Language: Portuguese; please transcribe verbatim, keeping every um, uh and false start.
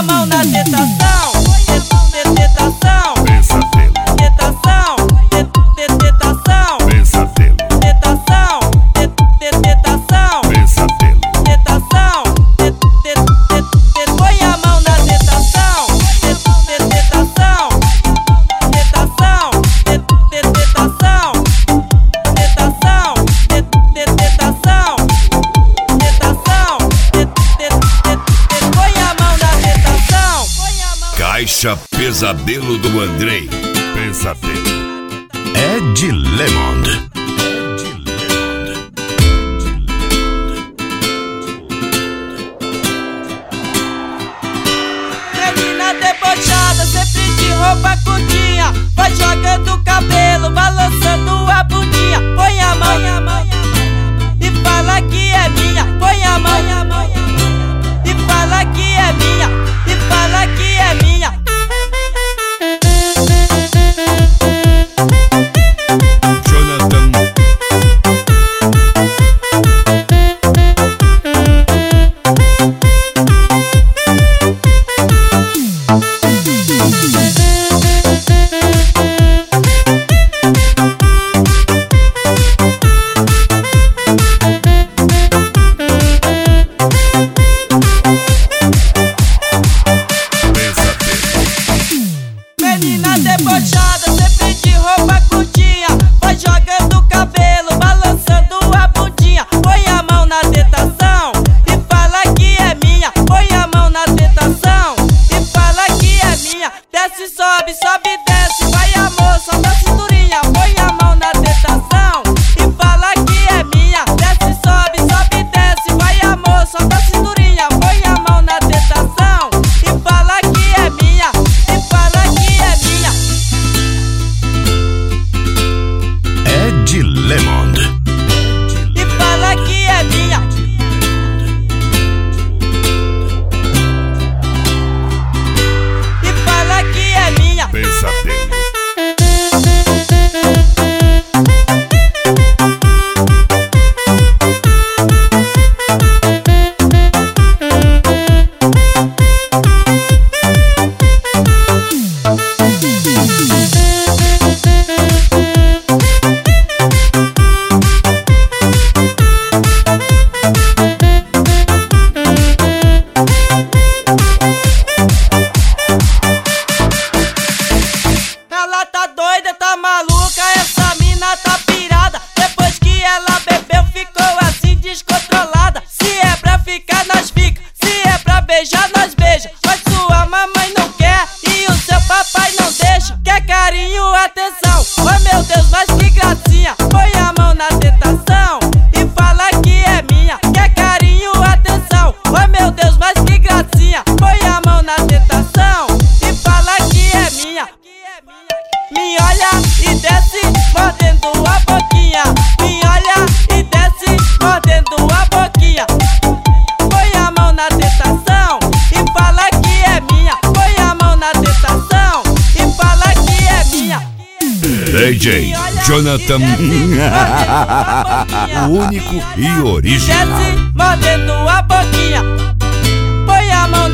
mão na tentação, tentação, Pesadelo, tentação, tentação, pesadelo, tentação, tentação, pesadelo, tentação, põe a mão na tentação, tentação, tentação, tentação, tentação, tentação, tentação, põe a mão na tentação. Caixa Pesadelo do Andrei. Pesadelo. Ed Lemond. Menina debochada, sempre de roupa curtinha, vai jogando o cabelo, balançando a bundinha. Põe a mão e fala que é minha. Põe a mão e fala que é minha. E fala que é minha. Jonathan. Menina debochada, sempre de roupa curtinha, vai jogando o cabelo, balançando a bundinha. Põe a mão na tentação e fala que é minha. Põe a mão na tentação e fala que é minha. Desce, sobe, sobe, desce, vai amor, solta a cinturinha. Põe a mão na tentação e fala que é minha. Desce, sobe, sobe, desce, vai amor, solta a cinturinha. Põe a mão na tentação e fala que é minha. E fala que é minha. Ed Lemond. E fala que é minha. E fala que é minha. Pesadelo. Ela tá doida, tá maluca, essa mina tá pirada. Depois que ela bebeu, ficou assim descontrolada. Se é pra ficar, nós fica. Se é pra beijar, nós beija. Mas sua mamãe não quer e o seu papai não deixa. Quer carinho, atenção. Oh meu Deus, mas que gracinha. Põe a mão na tentação e fala que é minha. Quer carinho, atenção. Oh meu Deus, mas que gracinha. Põe a mão na tentação e fala que é minha. Me olha e desce, mordendo a boquinha. Me olha e desce, mordendo a boquinha. Põe a mão na tentação e fala que é minha. Põe a mão na tentação e fala que é minha. D J Jonathan. O único e Desce, original. mordendo a boquinha. Põe a mão na